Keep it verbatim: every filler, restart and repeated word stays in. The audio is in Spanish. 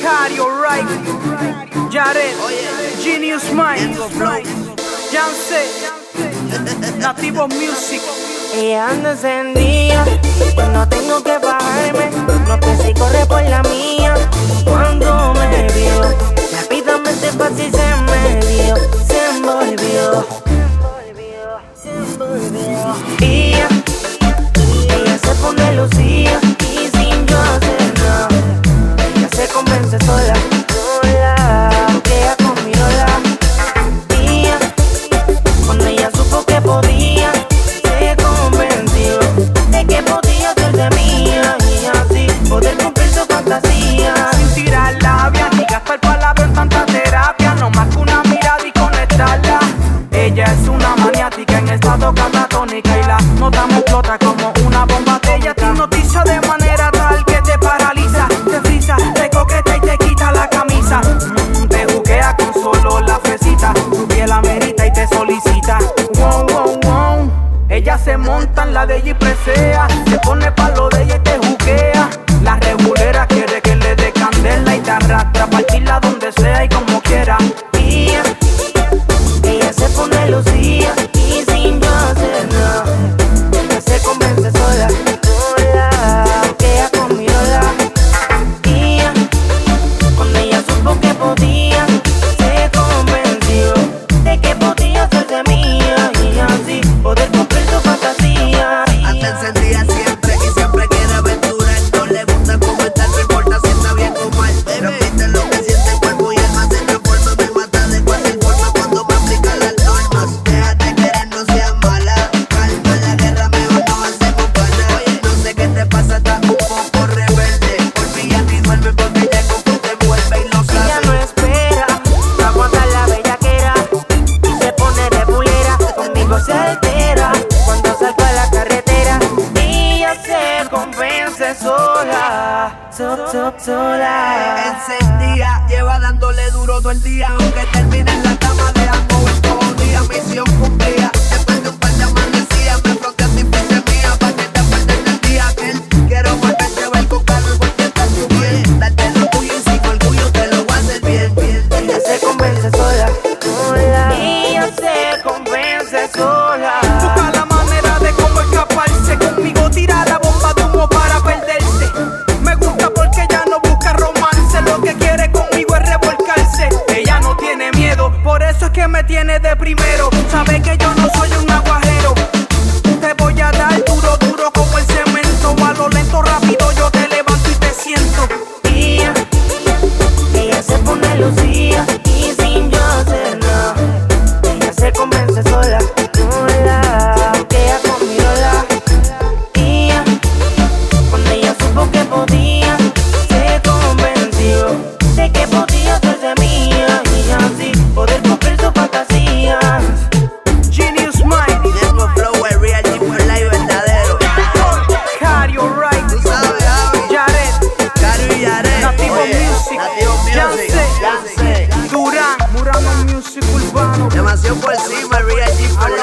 Cario Right, Jared, Genius Mind, Yance, Nativo Music. Ella anda encendida, pues no tengo que bajarme. No piensa y corre por la mía. Cuando me vio, rápidamente fácil se me dio. Se envolvió, se envolvió. Y ella, ella se pone lucía y sin yo hacer nada, ella se convence sola, sola, porque ella conmigo la tía. Cuando ella supo que podía, se convenció de que podía ser de mía y así poder cumplir su fantasía. Sin tirar labia ni gastar palabras en tanta terapia, no más que una mirada y conectarla. Ella es una maniática en estado catatónica y la nota me explota como una bomba. Ella te hipnotiza de manera tal que te paraliza, te frisa, te coqueta y te quita la camisa. Mm, te juquea con solo la fresita, tu piel amerita y te solicita. Wow, wow, wow. Ella se monta en la de ella y presea, se pone pa' lo de ella y te juquea. La regulera quiere que le dé candela y te arrastra, partirla donde sea y como quiera. Y ella, ella se pone lucía y sin yo hacer nada, ella se convence sola, sola, porque ella conmigo la tía. Cuando ella supo que podía, se convenció de que podía ser de mía y así poder cumplir su fantasía. Anda encendida siempre y siempre quiere aventura. No le gusta comentar, no importa si está bien o mal. Repite lo que siente el cuerpo y alma se transforma. Me mata de cualquier forma cuando me aplica las normas. Déjate querer, no seas mala. Calma la guerra, mejor no hacemos pana. Oye, no sé qué te pasa, estás un poco rebelde. Olvídate y duerme porque ya como te vuelve y lo Ella sabe. no espera, va a aguantar la bellaquera y se pone de bulera, conmigo se altera cuando salgo a la carretera. Y ella se convence sola, so, so, sola. Encendida, lleva dándole duro todo el día. Aunque termine en la cama de amor todos los días, misión cumplida. Después de un par de amanecidas, me froté a ti, pieza mía, pa' que te acuerdes del día aquel. Quiero volverte a ver con calor porque está su piel. Darte lo tuyo y sin orgullo te lo voy a hacer bien, bien. Ella se convence sola, sola. Y ella se convence sola. Busca la manera de cómo escaparse, conmigo tira la bomba de humo para perderse. Me gusta porque ella no busca romance, lo que quiere conmigo es revolcarse. Ella no tiene miedo, por eso es que me tiene de primero. Sabe que yo no soy un aguajero, te voy a dar duro, duro como el cemento. A lo lento, rápido yo te levanto y te siento. Y ella, ella se pone lucía y sin yo hacer nada, ella se convence sola, sola, porque ella conmigo la tía. Cuando ella supo que podía, se convenció de que podía ser de mía y así poder cumplir su fantasía. Genius Mind, Tengo flow, el real G for life verdadero. Cario Right, Tú sabes, Javi. Jared, Caro y Yaret. Nativo Oye, Music, Nativo Music. Yance, Yance. Durán, Murano Music Urbano. Demasiado por encima, el real G for life.